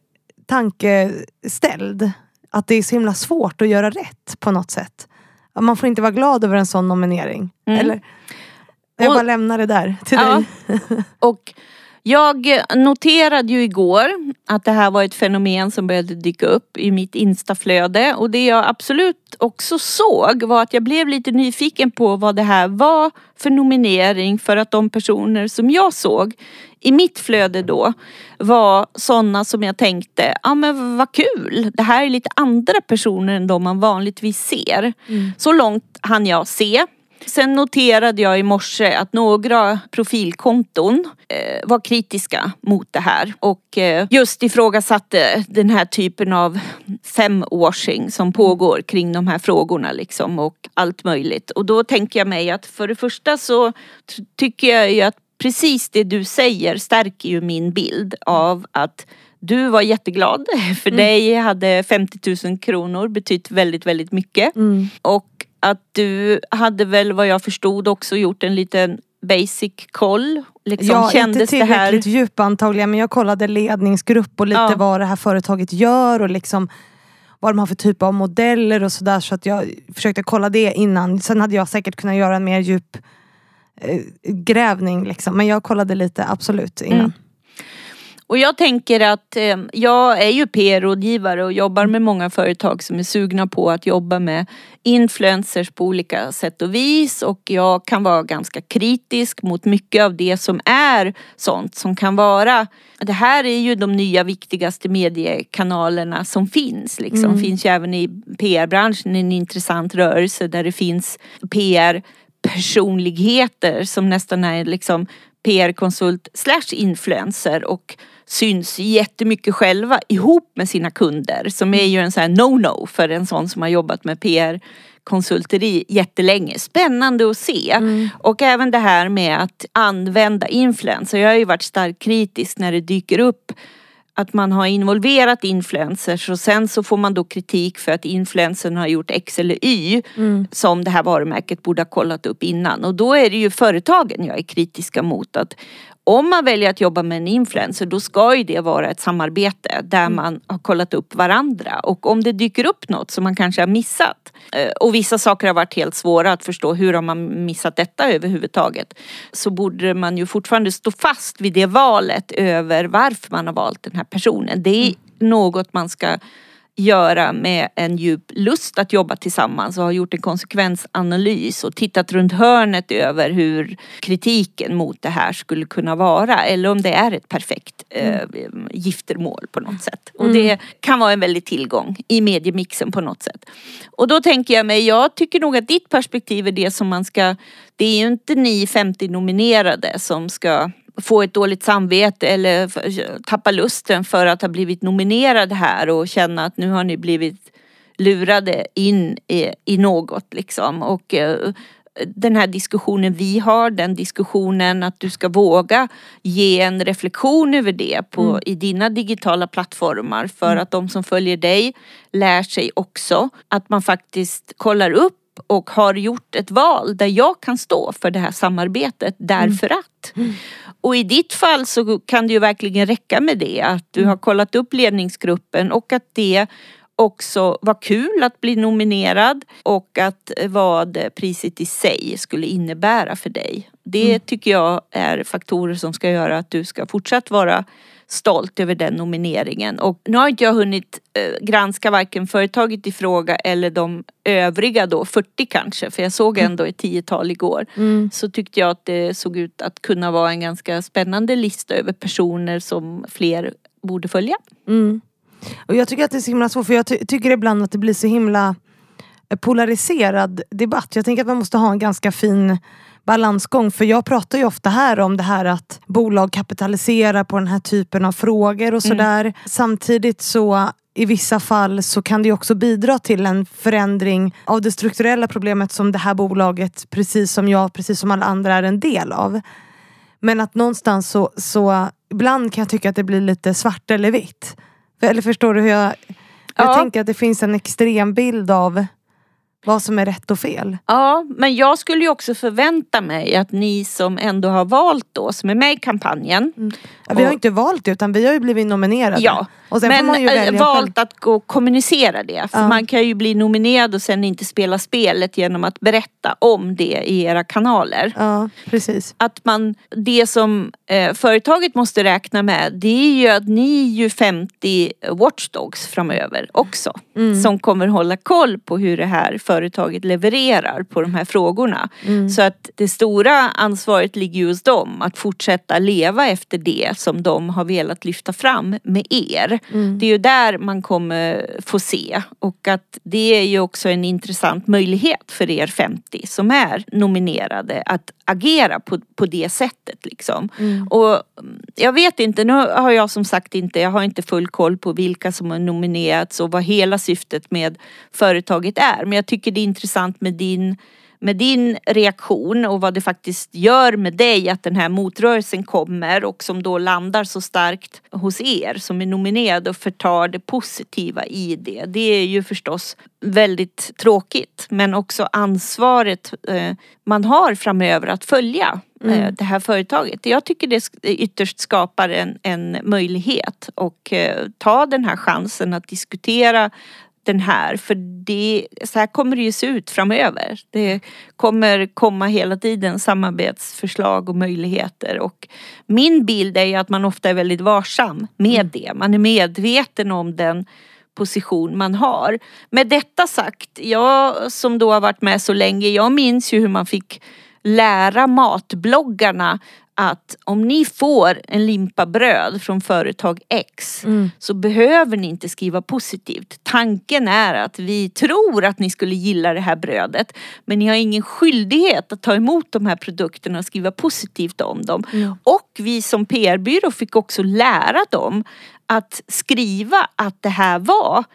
tankeställd. Att det är så himla svårt att göra rätt på något sätt. Man får inte vara glad över en sån nominering. Mm. Eller, jag och, bara lämnar det där till ja. dig. Och jag noterade ju igår att det här var ett fenomen som började dyka upp i mitt instaflöde. Och det jag absolut också såg var att jag blev lite nyfiken på vad det här var för nominering. För att de personer som jag såg i mitt flöde då var sådana som jag tänkte, ja ah, men vad kul. Det här är lite andra personer än de man vanligtvis ser. Mm. Så långt hann jag se. Sen noterade jag i morse att några profilkonton eh, var kritiska mot det här. Och eh, just ifrågasatte den här typen av femwashing som pågår kring de här frågorna liksom, och allt möjligt. Och då tänker jag mig att för det första så t- tycker jag ju att precis det du säger stärker ju min bild av att du var jätteglad. För mm. dig hade femtio tusen kronor betytt väldigt, väldigt mycket. Mm. Och att du hade väl, vad jag förstod, också gjort en liten basic koll. Liksom, ja, kändes inte tillräckligt det här... djup antagligen. Men jag kollade ledningsgrupp och lite ja. vad det här företaget gör. Och liksom vad de har för typ av modeller och sådär. Så att jag försökte kolla det innan. Sen hade jag säkert kunnat göra en mer djup eh, grävning. Liksom. Men jag kollade lite, absolut, innan. Mm. Och jag tänker att eh, jag är ju P R-rådgivare och jobbar med många företag som är sugna på att jobba med influencers på olika sätt och vis. Och jag kan vara ganska kritisk mot mycket av det som är sånt som kan vara. Det här är ju de nya viktigaste mediekanalerna som finns. Liksom. Mm. Finns ju även i P R-branschen en intressant rörelse där det finns P R-personligheter som nästan är liksom P R-konsult slash influencer och syns jättemycket själva ihop med sina kunder, som är ju en sån här no-no för en sån som har jobbat med P R-konsulteri jättelänge. Spännande att se. Mm. Och även det här med att använda influencer. Jag har ju varit starkt kritisk när det dyker upp att man har involverat influencers och sen så får man då kritik för att influencern har gjort X eller Y mm. som det här varumärket borde ha kollat upp innan. Och då är det ju företagen jag är kritiska mot, att om man väljer att jobba med en influencer, då ska ju det vara ett samarbete där mm. man har kollat upp varandra. Och om det dyker upp något som man kanske har missat, och vissa saker har varit helt svåra att förstå, hur har man missat detta överhuvudtaget, så borde man ju fortfarande stå fast vid det valet över varför man har valt den här personen. Det är mm. något man ska göra med en djup lust att jobba tillsammans och har gjort en konsekvensanalys och tittat runt hörnet över hur kritiken mot det här skulle kunna vara, eller om det är ett perfekt eh, giftermål på något sätt. Och mm. det kan vara en väldig tillgång i mediemixen på något sätt. Och då tänker jag mig, jag tycker nog att ditt perspektiv är det som man ska, det är ju inte ni femtio nominerade som ska få ett dåligt samvete eller tappa lusten för att ha blivit nominerad här och känna att nu har ni blivit lurade in i, i något liksom. Och eh, den här diskussionen vi har, den diskussionen att du ska våga ge en reflektion över det på, mm. i dina digitala plattformar för mm. att de som följer dig lär sig också att man faktiskt kollar upp och har gjort ett val där jag kan stå för det här samarbetet därför mm. att. Mm. Och i ditt fall så kan det ju verkligen räcka med det. Att du har kollat upp ledningsgruppen och att det också var kul att bli nominerad. Och att vad priset i sig skulle innebära för dig. Det mm. tycker jag är faktorer som ska göra att du ska fortsatt vara stolt över den nomineringen. Och nu har inte jag hunnit eh, granska varken företaget i fråga eller de övriga då, fyrtio kanske. För jag såg ändå ett tiotal igår. Mm. Så tyckte jag att det såg ut att kunna vara en ganska spännande lista över personer som fler borde följa. Mm. Och jag tycker att det är så himla svårt, för jag ty- tycker ibland att det blir så himla polariserad debatt. Jag tänker att man måste ha en ganska fin balansgång, för jag pratar ju ofta här om det här att bolag kapitaliserar på den här typen av frågor och sådär. Mm. Samtidigt så i vissa fall så kan det ju också bidra till en förändring av det strukturella problemet som det här bolaget, precis som jag, precis som alla andra, är en del av. Men att någonstans så, så ibland kan jag tycka att det blir lite svart eller vitt. Eller förstår du hur jag... Jag ja. tänker att det finns en extrem bild av vad som är rätt och fel. Ja, men jag skulle ju också förvänta mig att ni som ändå har valt då, som är med i kampanjen. Mm. Ja, vi och, har inte valt det, utan vi har ju blivit nominerade. Ja, och sen men får man ju välja valt själv. att gå och kommunicera det. För ja. man kan ju bli nominerad och sen inte spela spelet genom att berätta om det i era kanaler. Ja, precis. Att man, det som eh, företaget måste räkna med, det är ju att ni är ju femtio watchdogs framöver också. Mm. Som kommer hålla koll på hur det här företaget levererar på de här frågorna. Mm. Så att det stora ansvaret ligger ju hos dem att fortsätta leva efter det som de har velat lyfta fram med er. Mm. Det är ju där man kommer få se, och att det är ju också en intressant möjlighet för er femtio som är nominerade att agera på, på det sättet liksom. Mm. Och jag vet inte, nu har jag som sagt inte, jag har inte full koll på vilka som har nominerats och vad hela syftet med företaget är, men jag tycker det är intressant med din med din reaktion och vad det faktiskt gör med dig att den här motrörelsen kommer och som då landar så starkt hos er som är nominerade och förtar det positiva i det. Det är ju förstås väldigt tråkigt, men också ansvaret eh, man har framöver att följa eh, mm. det här företaget. Jag tycker det ytterst skapar en, en möjlighet och eh, ta den här chansen att diskutera den här, för det, så här kommer det ju se ut framöver. Det kommer komma hela tiden samarbetsförslag och möjligheter, och min bild är ju att man ofta är väldigt varsam med mm. det. Man är medveten om den position man har. Med detta sagt, jag som då har varit med så länge, jag minns ju hur man fick lära matbloggarna att om ni får en limpa bröd från företag X mm. så behöver ni inte skriva positivt. Tanken är att vi tror att ni skulle gilla det här brödet, men ni har ingen skyldighet att ta emot de här produkterna och skriva positivt om dem. Mm. Och vi som P R-byrå fick också lära dem att skriva att det här var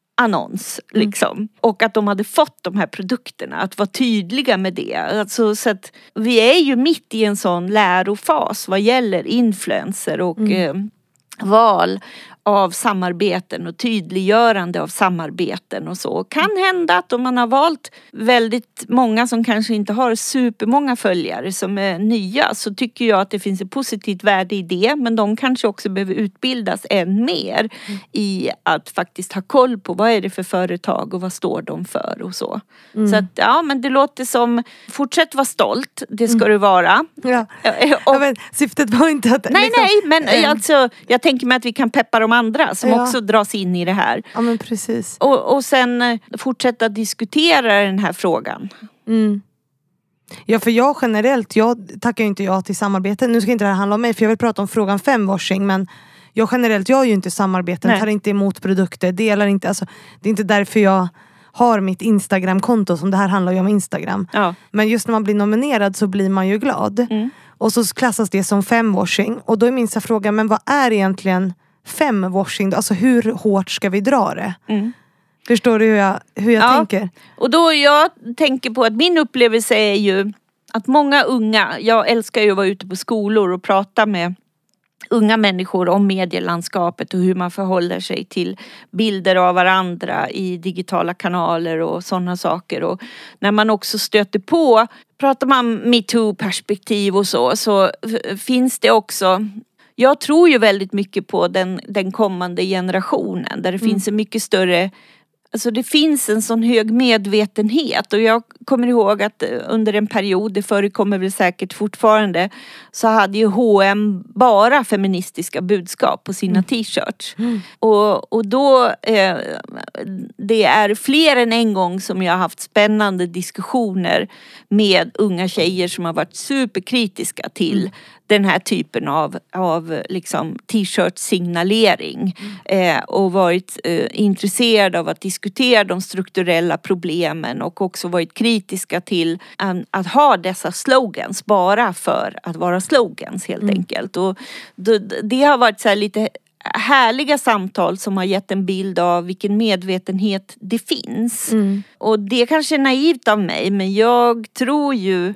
annons liksom. Mm. Och att de hade fått de här produkterna. Att vara tydliga med det. Alltså, så att vi är ju mitt i en sån lärofas vad gäller influencer och mm. eh, val av samarbeten och tydliggörande av samarbeten och så. Kan hända att om man har valt väldigt många som kanske inte har supermånga följare som är nya, så tycker jag att det finns ett positivt värde i det, men de kanske också behöver utbildas än mer mm. i att faktiskt ha koll på vad är det för företag och vad står de för och så. Mm. Så att ja, men det låter som, fortsätt vara stolt, det ska mm. du vara. Ja. Och, ja, men syftet var inte att... Nej, liksom, nej, men äh, alltså, jag tänker mig att vi kan peppa de andra som ja. också dras in i det här. Ja, men precis. Och, och sen fortsätta diskutera den här frågan. Mm. Ja, för jag generellt, jag tackar ju inte ja till samarbete. Nu ska inte det här handla om mig, för jag vill prata om frågan femwashing, men jag generellt, jag är ju inte samarbeten, Nej. tar inte emot produkter, delar inte, alltså, det är inte därför jag har mitt Instagram-konto, som det här handlar ju om Instagram. Ja. Men just när man blir nominerad så blir man ju glad. Mm. Och så klassas det som femwashing. Och då är min fråga, men vad är egentligen femwashing? Alltså hur hårt ska vi dra det? Mm. Förstår du hur jag, hur jag ja. tänker? Och då jag tänker på att min upplevelse är ju att många unga, jag älskar ju att vara ute på skolor och prata med unga människor om medielandskapet och hur man förhåller sig till bilder av varandra i digitala kanaler och sådana saker. Och när man också stöter på, pratar man MeToo-perspektiv och så, så finns det också... Jag tror ju väldigt mycket på den, den kommande generationen där det mm. finns en mycket större... Alltså det finns en sån hög medvetenhet, och jag kommer ihåg att under en period, det förekommer väl säkert fortfarande, så hade ju H och M bara feministiska budskap på sina mm. t-shirts. Mm. Och, och då, eh, det är fler än en gång som jag har haft spännande diskussioner med unga tjejer som har varit superkritiska till mm. den här typen av, av liksom t-shirt-signalering mm. eh, och varit eh, intresserad av att diskutera de strukturella problemen och också varit kritiska till um, att ha dessa slogans bara för att vara slogans helt mm. enkelt. Och det, det har varit så här lite härliga samtal som har gett en bild av vilken medvetenhet det finns. Mm. Och det kanske är naivt av mig, men jag tror ju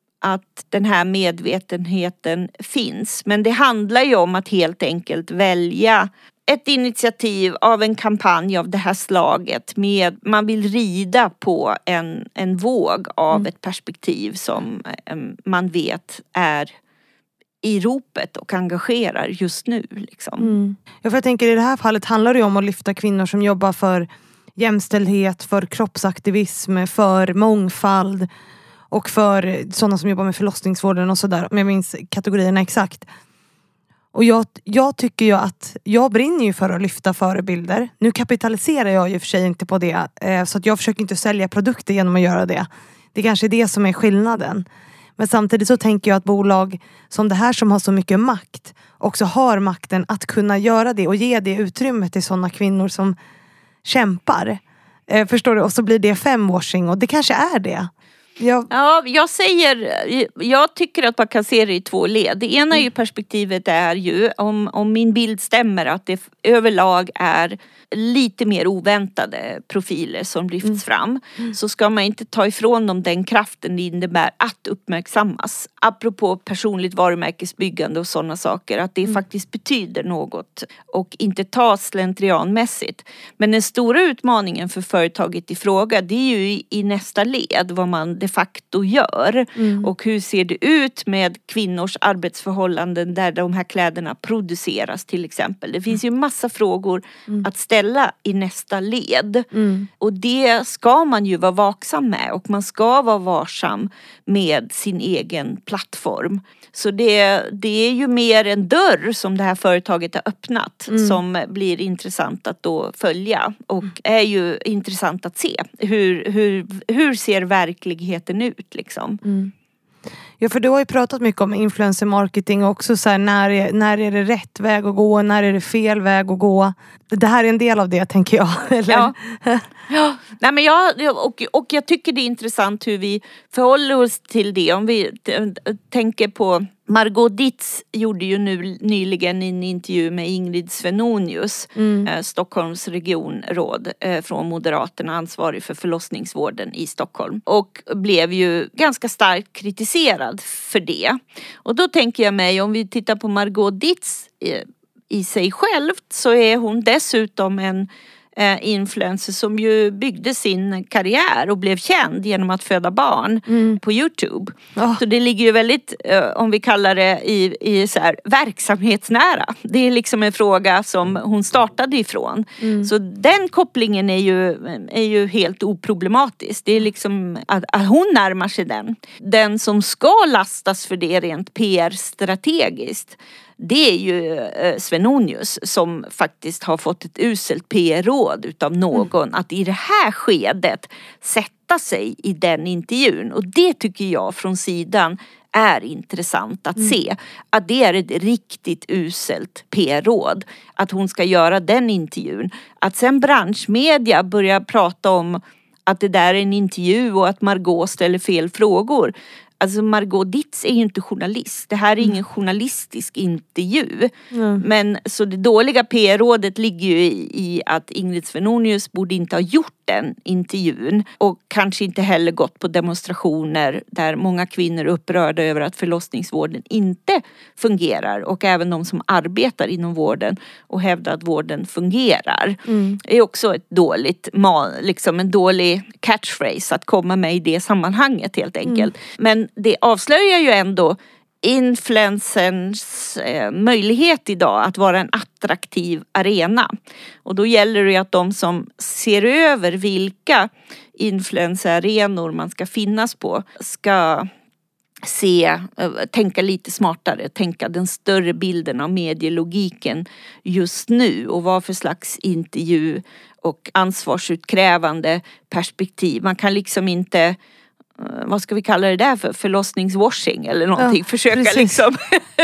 att den här medvetenheten finns. Men det handlar ju om att helt enkelt välja ett initiativ av en kampanj av det här slaget. Med, man vill rida på en, en våg av mm. ett perspektiv som um, man vet är i ropet och engagerar just nu. Liksom. Mm. Ja, för jag tänker i det här fallet handlar det om att lyfta kvinnor som jobbar för jämställdhet, för kroppsaktivism, för mångfald. Och för sådana som jobbar med förlossningsvården och sådär. Om jag minns kategorierna exakt. Och jag, jag tycker ju att jag brinner ju för att lyfta förebilder. Nu kapitaliserar jag ju för sig inte på det. Eh, så att jag försöker inte sälja produkter genom att göra det. Det är kanske är det som är skillnaden. Men samtidigt så tänker jag att bolag som det här som har så mycket makt också har makten att kunna göra det och ge det utrymmet till sådana kvinnor som kämpar. Eh, förstår du? Och så blir det femwashing och det kanske är det. Ja. ja, jag säger, jag tycker att man kan se det i två led. Det ena är ju perspektivet är ju, om, om min bild stämmer, att det överlag är lite mer oväntade profiler som lyfts mm. fram. Mm. Så ska man inte ta ifrån dem den kraften det innebär att uppmärksammas. Apropå personligt varumärkesbyggande och sådana saker. Att det mm. faktiskt betyder något och inte tas slentrianmässigt. Men den stora utmaningen för företaget i fråga, det är ju i, i nästa led vad man de facto gör. Mm. Och hur ser det ut med kvinnors arbetsförhållanden där de här kläderna produceras till exempel. Det finns ju massa frågor mm. att ställa i nästa led. Mm. Och det ska man ju vara vaksam med. Och man ska vara varsam med sin egen plattform. Så det, det är ju mer en dörr som det här företaget har öppnat. Mm. Som blir intressant att då följa. Och är ju intressant att se. Hur, hur, hur ser verkligheten ut liksom. Mm. Ja, för du har ju pratat mycket om influencer marketing också, så här, när, är, när är det rätt väg att gå, när är det fel väg att gå. Det här är en del av det, tänker jag. Eller? Ja. Ja. Nej, men jag, och, och jag tycker det är intressant hur vi förhåller oss till det. Om vi t- tänker på Margot Dietz gjorde ju nu nyligen en intervju med Ingrid Svenonius, mm. eh, Stockholms regionråd eh, från Moderaterna, ansvarig för förlossningsvården i Stockholm. Och blev ju ganska starkt kritiserad för det. Och då tänker jag mig, om vi tittar på Margot Dietz eh, i sig självt så är hon dessutom en eh, influencer som ju byggde sin karriär och blev känd genom att föda barn mm. på YouTube. Oh. Så det ligger ju väldigt, eh, om vi kallar det i, i så här, verksamhetsnära. Det är liksom en fråga som hon startade ifrån. Mm. Så den kopplingen är ju, är ju helt oproblematisk. Det är liksom att, att hon närmar sig den. Den som ska lastas för det rent P R-strategiskt, det är ju eh, Svenonius som faktiskt har fått ett uselt P R-råd utav någon mm. att i det här skedet sätta sig i den intervjun. Och det tycker jag från sidan är intressant att mm. se. Att det är ett riktigt uselt P R-råd. Att hon ska göra den intervjun. Att sen branschmedia börjar prata om att det där är en intervju och att Margot ställer fel frågor. Alltså Margot Dietz är ju inte journalist. Det här är ingen journalistisk intervju. Mm. Men så det dåliga P R-rådet ligger ju i, i att Ingrid Svenonius borde inte ha gjort den intervjun. Och kanske inte heller gått på demonstrationer där många kvinnor är upprörda över att förlossningsvården inte fungerar. Och även de som arbetar inom vården och hävdar att vården fungerar. Mm. Det är också ett dåligt, liksom en dålig catchphrase att komma med i det sammanhanget helt enkelt. Mm. Men det avslöjar ju ändå influencerns eh, möjlighet idag att vara en attraktiv arena. Och då gäller det ju att de som ser över vilka influencerarenor man ska finnas på ska se, tänka lite smartare, tänka den större bilden av medielogiken just nu och vad för slags intervju och ansvarsutkrävande perspektiv. Man kan liksom inte, vad ska vi kalla det där för, förlossningswashing eller någonting. Ja, försöka precis. liksom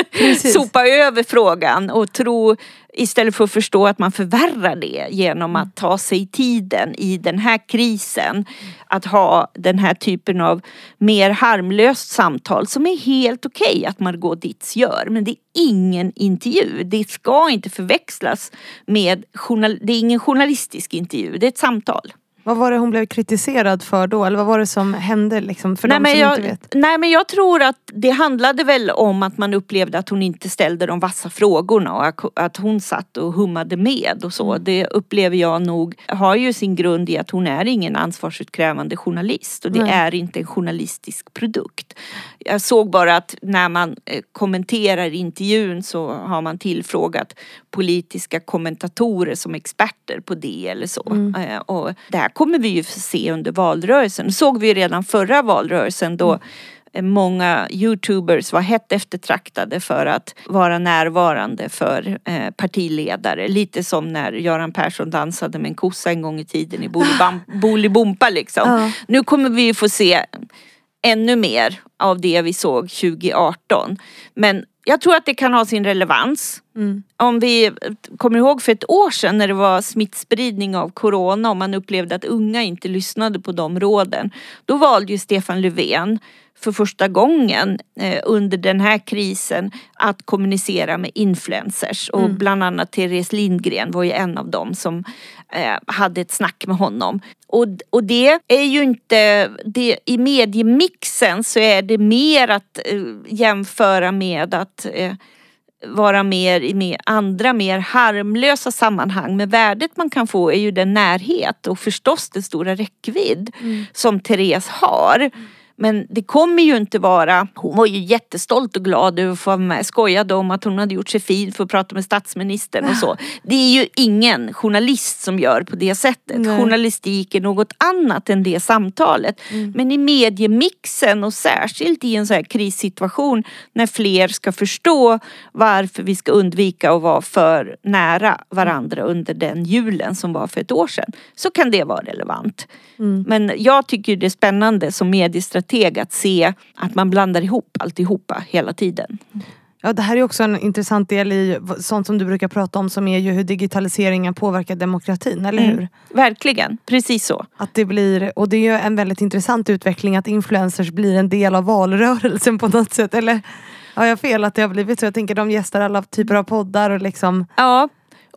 sopa över frågan och tro, istället för att förstå att man förvärrar det genom att ta sig tiden i den här krisen. Att ha den här typen av mer harmlöst samtal som är helt okej okay att Margot Dietz gör. Men det är ingen intervju. Det ska inte förväxlas med, journal- det är ingen journalistisk intervju. Det är ett samtal. Vad var det hon blev kritiserad för då? Eller vad var det som hände liksom, för nej, de som jag, inte vet? Nej men jag tror att det handlade väl om att man upplevde att hon inte ställde de vassa frågorna och att hon satt och hummade med och så. Mm. Det upplever jag nog har ju sin grund i att hon är ingen ansvarsutkrävande journalist och det mm. är inte en journalistisk produkt. Jag såg bara att när man kommenterar intervjun så har man tillfrågat politiska kommentatorer som experter på det eller så. Mm. Och det här kommer vi ju se under valrörelsen. Det såg vi redan förra valrörelsen då mm. många YouTubers var hett eftertraktade för att vara närvarande för eh, partiledare. Lite som när Göran Persson dansade med en kossa en gång i tiden i Bolibompa liksom. Uh. Nu kommer vi ju få se ännu mer av det vi såg tjugo arton. Men jag tror att det kan ha sin relevans. Mm. Om vi kommer ihåg för ett år sedan när det var smittspridning av corona och man upplevde att unga inte lyssnade på de råden. Då valde ju Stefan Löfven för första gången eh, under den här krisen att kommunicera med influencers. Och mm. bland annat Therese Lindgren var ju en av dem som eh, hade ett snack med honom. Och, och det är ju inte, det, i mediemixen så är det mer att eh, jämföra med att eh, vara mer i med andra mer harmlösa sammanhang. Men värdet man kan få är ju den närhet och förstås den stora räckvidd mm. som Therese har. Mm. Men det kommer ju inte vara, hon var ju jättestolt och glad över att få vara med, skojade om att hon hade gjort sig fin för att prata med statsministern och så. Det är ju ingen journalist som gör på det sättet. Nej. Journalistik är något annat än det samtalet. Mm. Men i mediemixen och särskilt i en sån här krissituation när fler ska förstå varför vi ska undvika att vara för nära varandra under den julen som var för ett år sedan, så kan det vara relevant. Mm. Men jag tycker det är spännande som mediestrateg att se att man blandar ihop alltihopa hela tiden. Ja, det här är också en intressant del i sånt som du brukar prata om, som är ju hur digitaliseringen påverkar demokratin, eller hur? Mm, verkligen, precis så. Att det blir, och det är ju en väldigt intressant utveckling att influencers blir en del av valrörelsen på något sätt, eller? Ja, jag har fel att det har blivit så. Jag tänker de gästar alla typer av poddar och liksom... Ja.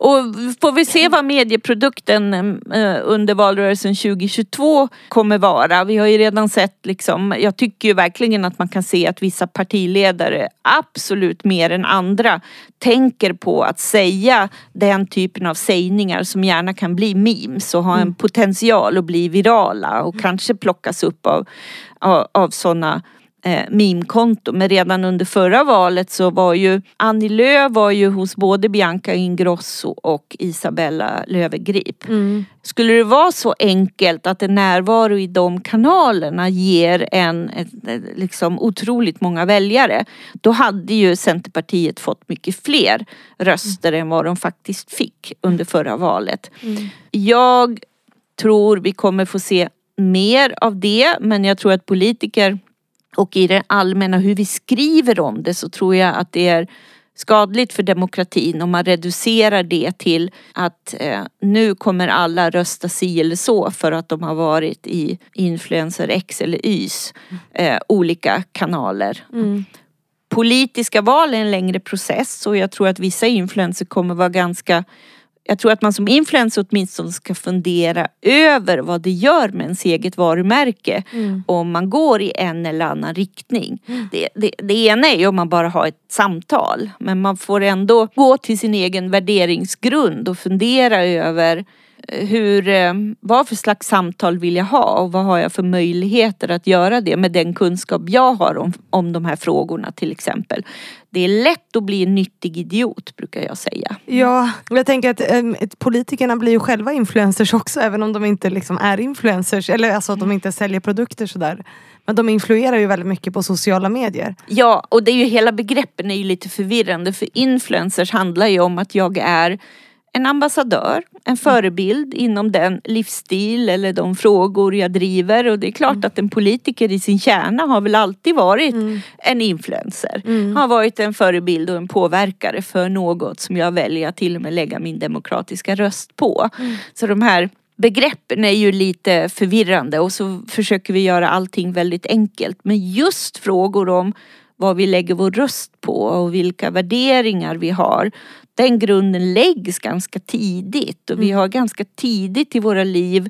Och får vi se vad medieprodukten eh, under valrörelsen tjugohundratjugotvå kommer vara. Vi har ju redan sett liksom, jag tycker ju verkligen att man kan se att vissa partiledare absolut mer än andra tänker på att säga den typen av sägningar som gärna kan bli memes och ha en potential att bli virala och kanske plockas upp av, av, av sådana eh, meme-konton. Men redan under förra valet så var ju Annie Lööf var ju hos både Bianca Ingrosso och Isabella Löwengrip. Mm. Skulle det vara så enkelt att en närvaro i de kanalerna ger en ett, liksom otroligt många väljare, då hade ju Centerpartiet fått mycket fler röster mm. än vad de faktiskt fick under förra valet. Mm. Jag tror vi kommer få se mer av det, men jag tror att politiker och i det allmänna hur vi skriver om det, så tror jag att det är skadligt för demokratin om man reducerar det till att eh, nu kommer alla rösta si eller så för att de har varit i influencer X eller Y's eh, olika kanaler. Mm. Politiska val är en längre process, och jag tror att vissa influencer kommer vara ganska... Jag tror att man som influencer åtminstone ska fundera över vad det gör med ens eget varumärke. Mm. Om man går i en eller annan riktning. Mm. Det, det, det ena är ju om man bara har ett samtal. Men man får ändå gå till sin egen värderingsgrund och fundera över hur, vad för slags samtal vill jag ha och vad har jag för möjligheter att göra det med den kunskap jag har om, om de här frågorna till exempel. Det är lätt att bli en nyttig idiot, brukar jag säga. Ja, jag tänker att äm, politikerna blir ju själva influencers också, även om de inte liksom är influencers, eller alltså att de inte säljer produkter sådär. Men de influerar ju väldigt mycket på sociala medier. Ja, och det är ju hela begreppen är ju lite förvirrande, för influencers handlar ju om att jag är en ambassadör, en förebild inom den livsstil eller de frågor jag driver. Och det är klart mm. att en politiker i sin kärna har väl alltid varit mm. en influencer. Mm. Har varit en förebild och en påverkare för något som jag väljer att till och med lägga min demokratiska röst på. Mm. Så de här begreppen är ju lite förvirrande, och så försöker vi göra allting väldigt enkelt. Men just frågor om vad vi lägger vår röst på och vilka värderingar vi har, den grunden läggs ganska tidigt, och vi har ganska tidigt i våra liv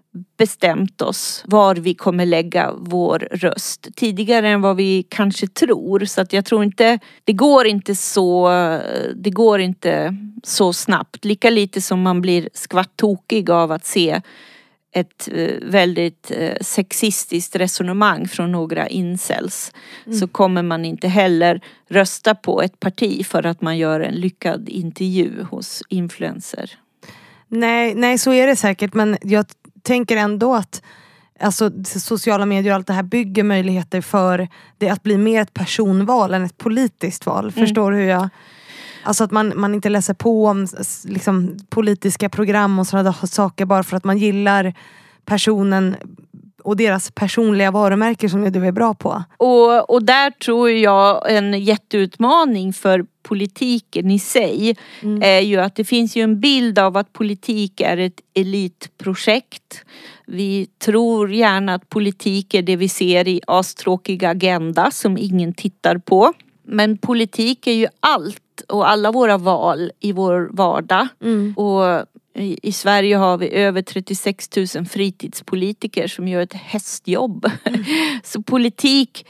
bestämt oss var vi kommer lägga vår röst. Tidigare än vad vi kanske tror, så att jag tror inte, det går inte så, det går inte så snabbt. Lika lite som man blir skvattokig av att se ett väldigt sexistiskt resonemang från några incels, mm. så kommer man inte heller rösta på ett parti för att man gör en lyckad intervju hos influencer. Nej, nej, så är det säkert, men jag tänker ändå att alltså, sociala medier och allt det här bygger möjligheter för det att bli mer ett personval än ett politiskt val. Mm. Förstår du hur jag... Alltså att man, man inte läser på om liksom, politiska program och sådana saker bara för att man gillar personen och deras personliga varumärken som du är bra på. Och, och där tror jag en jätteutmaning för politiken i sig mm. är ju att det finns ju en bild av att politik är ett elitprojekt. Vi tror gärna att politik är det vi ser i astråkiga Agenda som ingen tittar på. Men politik är ju allt och alla våra val i vår vardag. Mm. Och i, i Sverige har vi över trettiosex tusen fritidspolitiker som gör ett hästjobb. Mm. Så politik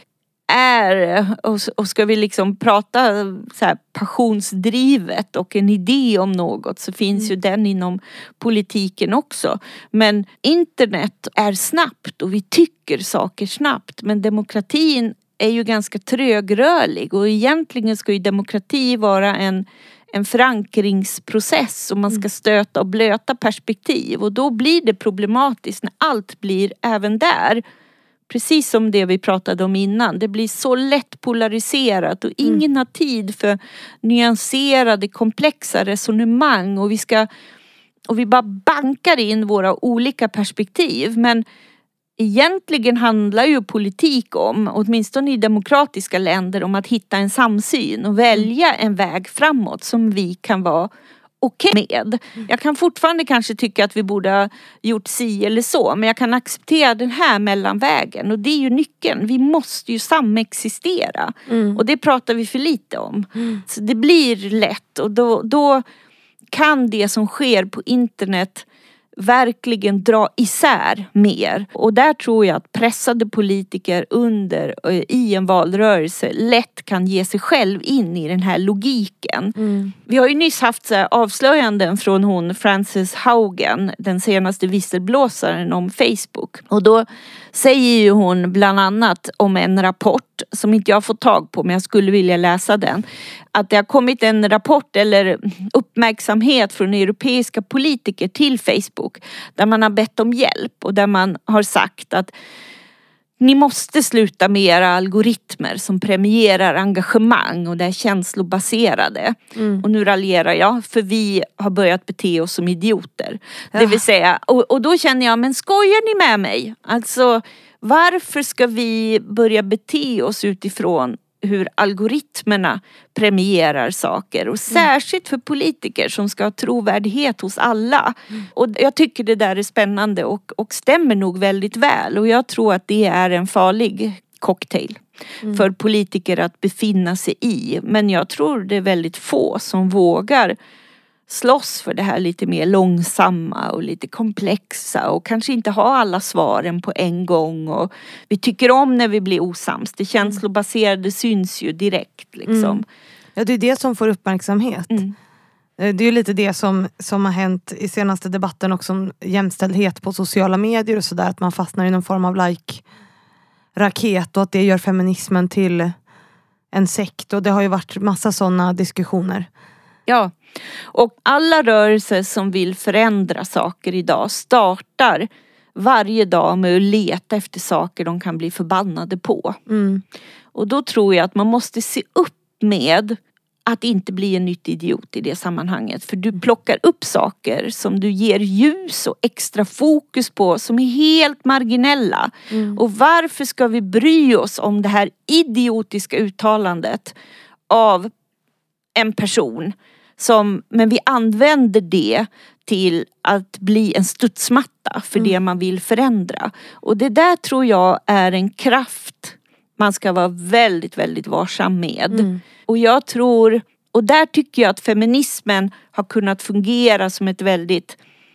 är, och, och ska vi liksom prata så här passionsdrivet och en idé om något, så finns mm. ju den inom politiken också. Men internet är snabbt och vi tycker saker snabbt. Men demokratin är ju ganska trögrörlig, och egentligen ska ju demokrati vara en, en förankringsprocess och man ska stöta och blöta perspektiv, och då blir det problematiskt när allt blir även där. Precis som det vi pratade om innan. Det blir så lätt polariserat och ingen mm. har tid för nyanserade, komplexa resonemang, och vi ska och vi bara bankar in våra olika perspektiv. Men egentligen handlar ju politik om, åtminstone i demokratiska länder, om att hitta en samsyn och välja en väg framåt som vi kan vara okej med. Jag kan fortfarande kanske tycka att vi borde ha gjort si eller så, men jag kan acceptera den här mellanvägen, och det är ju nyckeln. Vi måste ju samexistera. Mm. Och det pratar vi för lite om. Mm. Så det blir lätt, och då, då kan det som sker på internet verkligen dra isär mer. Och där tror jag att pressade politiker under i en valrörelse lätt kan ge sig själv in i den här logiken. Mm. Vi har ju nyss haft så här avslöjanden från hon Frances Haugen, den senaste visselblåsaren om Facebook. Och då säger ju hon bland annat om en rapport som inte jag har fått tag på, men jag skulle vilja läsa den. Att det har kommit en rapport eller uppmärksamhet från europeiska politiker till Facebook där man har bett om hjälp och där man har sagt att ni måste sluta med era algoritmer som premierar engagemang och det är känslobaserade. Mm. Och nu raljerar jag, för vi har börjat bete oss som idioter. Ja. Det vill säga, och, och då känner jag, men skojar ni med mig? Alltså, varför ska vi börja bete oss utifrån hur algoritmerna premierar saker? Och särskilt för politiker som ska ha trovärdighet hos alla. Mm. Och jag tycker det där är spännande och, och stämmer nog väldigt väl. Och jag tror att det är en farlig cocktail mm. för politiker att befinna sig i. Men jag tror det är väldigt få som vågar slåss för det här lite mer långsamma och lite komplexa och kanske inte ha alla svaren på en gång. Och vi tycker om när vi blir osams. Det känslobaserade syns ju direkt liksom. Mm. Ja, det är det som får uppmärksamhet. Mm. Det är ju lite det som, som har hänt i senaste debatten också om jämställdhet på sociala medier och sådär. Att man fastnar i någon form av like-raket och att det gör feminismen till en sekt. Och det har ju varit massa sådana diskussioner. Ja, och alla rörelser som vill förändra saker idag startar varje dag med att leta efter saker de kan bli förbannade på. Mm. Och då tror jag att man måste se upp med att inte bli en nytt idiot i det sammanhanget. För du plockar upp saker som du ger ljus och extra fokus på som är helt marginella. Mm. Och varför ska vi bry oss om det här idiotiska uttalandet av en person? Som, men vi använder det till att bli en studsmatta för mm. det man vill förändra. Och det där tror jag är en kraft man ska vara väldigt, väldigt varsam med. Mm. Och jag tror, och där tycker jag att feminismen har kunnat fungera som ett väldigt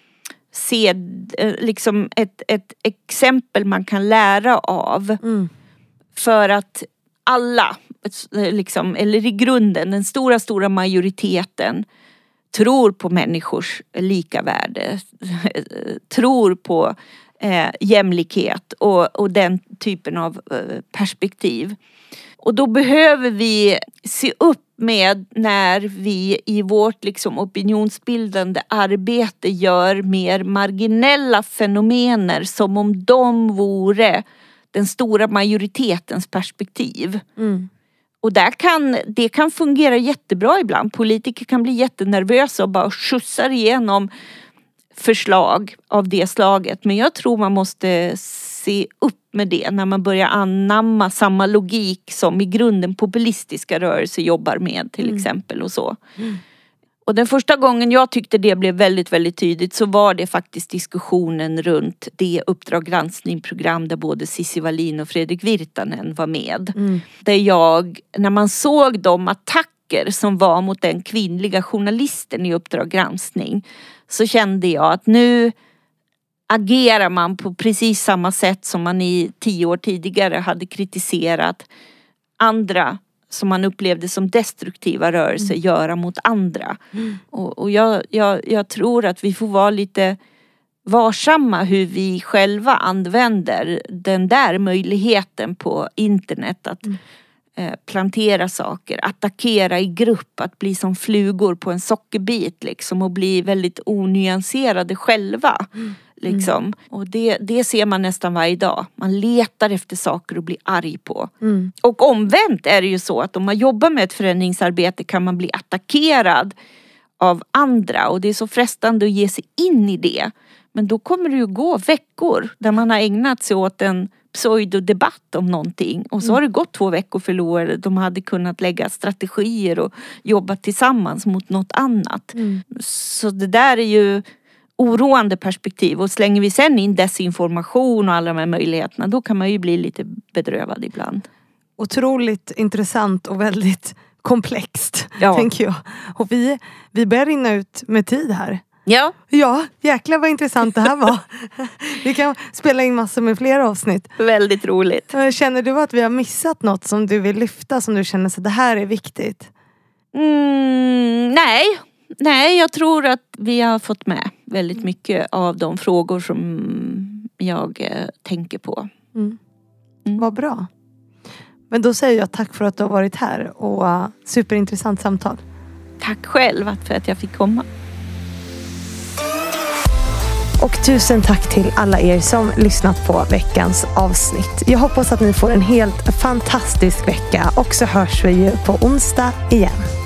sed, liksom ett, ett exempel man kan lära av. Mm. För att alla, liksom, eller i grunden, den stora, stora majoriteten tror på människors lika värde, tror på eh, jämlikhet och, och den typen av eh, perspektiv. Och då behöver vi se upp med när vi i vårt liksom opinionsbildande arbete gör mer marginella fenomener som om de vore den stora majoritetens perspektiv. Mm. Och där kan, det kan fungera jättebra ibland. Politiker kan bli jättenervösa och bara skjutsar igenom förslag av det slaget. Men jag tror man måste se upp med det när man börjar anamma samma logik som i grunden populistiska rörelser jobbar med till mm. exempel och så. Mm. Och den första gången jag tyckte det blev väldigt, väldigt tydligt så var det faktiskt diskussionen runt det Uppdrag granskning-program där både Cissi Wallin och Fredrik Virtanen var med. Mm. Där jag, när man såg de attacker som var mot den kvinnliga journalisten i Uppdrag granskning, så kände jag att nu agerar man på precis samma sätt som man i tio år tidigare hade kritiserat andra som man upplevde som destruktiva rörelser mm. göra mot andra. Mm. Och, och jag, jag, jag tror att vi får vara lite varsamma hur vi själva använder den där möjligheten på internet att mm. eh, plantera saker, attackera i grupp, att bli som flugor på en sockerbit liksom, och bli väldigt onyanserade själva. Mm. Liksom. Mm. Och det, det ser man nästan varje dag. Man letar efter saker och blir arg på. Mm. Och omvänt är det ju så att om man jobbar med ett förändringsarbete kan man bli attackerad av andra. Och det är så frestande att ge sig in i det. Men då kommer det ju gå veckor där man har ägnat sig åt en pseudodebatt om någonting. Och så har det gått två veckor förlorade. De hade kunnat lägga strategier och jobba tillsammans mot något annat. Mm. Så det där är ju oroande perspektiv, och slänger vi sen in desinformation och alla de här möjligheterna, då kan man ju bli lite bedrövad ibland. Otroligt intressant och väldigt komplext, ja. tänker jag. Och vi, vi börjar rinna ut med tid här. Ja. Ja, jäklar vad intressant det här var. Vi kan spela in massor med fler avsnitt. Väldigt roligt. Känner du att vi har missat något som du vill lyfta, som du känner att det här är viktigt? Mm, nej. Nej, jag tror att vi har fått med väldigt mycket av de frågor som jag eh, tänker på. Mm. Mm. Vad bra. Men då säger jag tack för att du har varit här och uh, superintressant samtal. Tack själv för att jag fick komma. Och tusen tack till alla er som lyssnat på veckans avsnitt. Jag hoppas att ni får en helt fantastisk vecka och så hörs vi ju på onsdag igen.